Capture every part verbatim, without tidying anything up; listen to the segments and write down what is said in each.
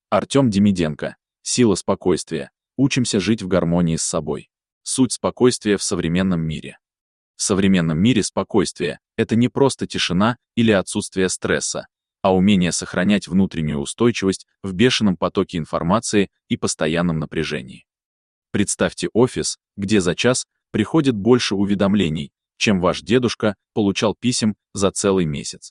Артем Демиденко. Сила спокойствия. Учимся жить в гармонии с собой. Суть спокойствия в современном мире. В современном мире спокойствие — это не просто тишина или отсутствие стресса, а умение сохранять внутреннюю устойчивость в бешеном потоке информации и постоянном напряжении. Представьте офис, где за час приходит больше уведомлений, чем ваш дедушка получал писем за целый месяц.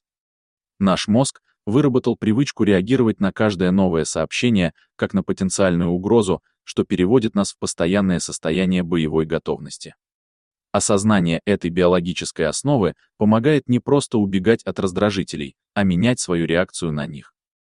Наш мозг выработал привычку реагировать на каждое новое сообщение как на потенциальную угрозу, что переводит нас в постоянное состояние боевой готовности. Осознание этой биологической основы помогает не просто убегать от раздражителей, а менять свою реакцию на них.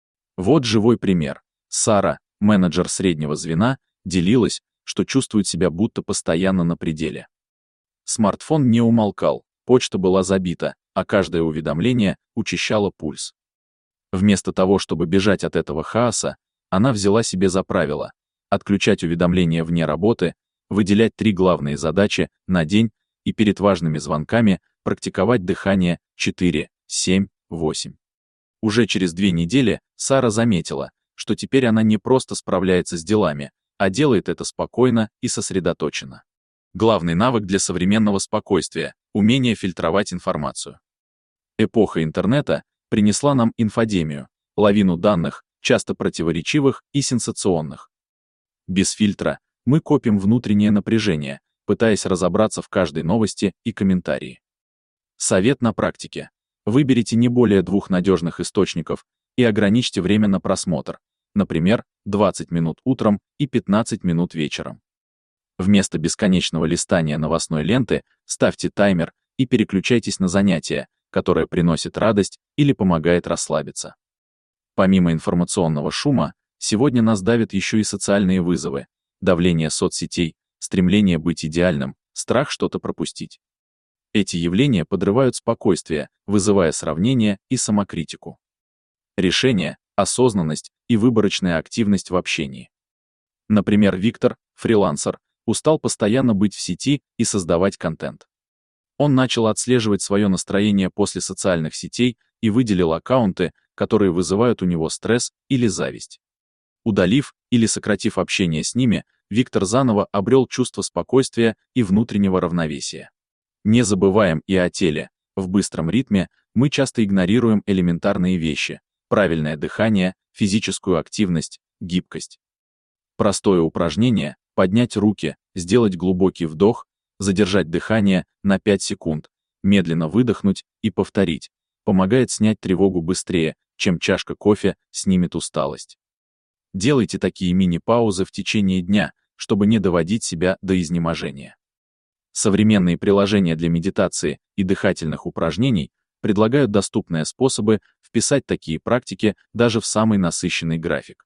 Вот живой пример. Сара, менеджер среднего звена, делилась, что чувствует себя будто постоянно на пределе. Смартфон не умолкал, почта была забита, а каждое уведомление учащало пульс. Вместо того, чтобы бежать от этого хаоса, она взяла себе за правило отключать уведомления вне работы, выделять три главные задачи на день и перед важными звонками практиковать дыхание четыре, семь, восемь. Уже через две недели Сара заметила, что теперь она не просто справляется с делами, а делает это спокойно и сосредоточенно. Главный навык для современного спокойствия — умение фильтровать информацию. Эпоха интернета принесла нам инфодемию, лавину данных, часто противоречивых и сенсационных. Без фильтра мы копим внутреннее напряжение, пытаясь разобраться в каждой новости и комментарии. Совет на практике. Выберите не более двух надежных источников и ограничьте время на просмотр, например, двадцать минут утром и пятнадцать минут вечером. Вместо бесконечного листания новостной ленты ставьте таймер и переключайтесь на занятия, которое приносит радость или помогает расслабиться. Помимо информационного шума, сегодня нас давят еще и социальные вызовы, давление соцсетей, стремление быть идеальным, страх что-то пропустить. Эти явления подрывают спокойствие, вызывая сравнение и самокритику. Решение — осознанность и выборочная активность в общении. Например, Виктор, фрилансер, устал постоянно быть в сети и создавать контент. Он начал отслеживать свое настроение после социальных сетей и выделил аккаунты, которые вызывают у него стресс или зависть. Удалив или сократив общение с ними, Виктор заново обрел чувство спокойствия и внутреннего равновесия. Не забываем и о теле. В быстром ритме мы часто игнорируем элементарные вещи: правильное дыхание, физическую активность, гибкость. Простое упражнение — поднять руки, сделать глубокий вдох, задержать дыхание на пять секунд, медленно выдохнуть и повторить, помогает снять тревогу быстрее, чем чашка кофе снимет усталость. Делайте такие мини-паузы в течение дня, чтобы не доводить себя до изнеможения. Современные приложения для медитации и дыхательных упражнений предлагают доступные способы вписать такие практики даже в самый насыщенный график.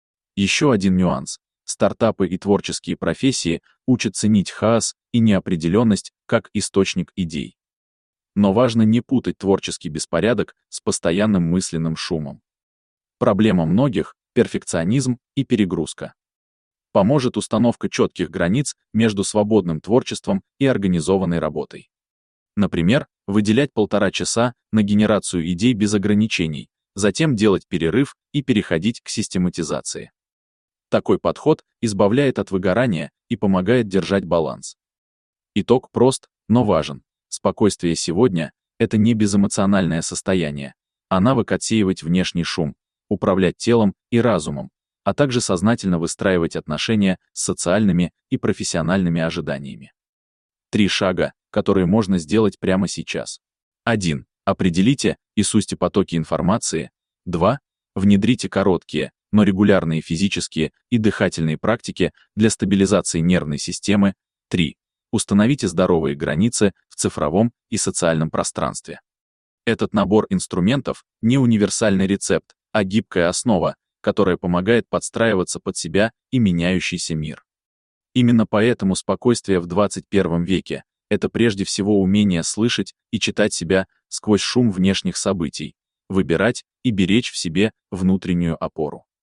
Еще один нюанс. Стартапы и творческие профессии учат ценить хаос и неопределенность как источник идей. Но важно не путать творческий беспорядок с постоянным мысленным шумом. Проблема многих — перфекционизм и перегрузка. Поможет установка четких границ между свободным творчеством и организованной работой. Например, выделять полтора часа на генерацию идей без ограничений, затем делать перерыв и переходить к систематизации. Такой подход избавляет от выгорания и помогает держать баланс. Итог прост, но важен. Спокойствие сегодня — это не безэмоциональное состояние, а навык отсеивать внешний шум, управлять телом и разумом, а также сознательно выстраивать отношения с социальными и профессиональными ожиданиями. Три шага, которые можно сделать прямо сейчас. один. Определите и сузьте потоки информации. два. Внедрите короткие, но регулярные физические и дыхательные практики для стабилизации нервной системы. три. Установите здоровые границы в цифровом и социальном пространстве. Этот набор инструментов — не универсальный рецепт, а гибкая основа, которая помогает подстраиваться под себя и меняющийся мир. Именно поэтому спокойствие в двадцать первом веке — это прежде всего умение слышать и читать себя сквозь шум внешних событий, выбирать и беречь в себе внутреннюю опору.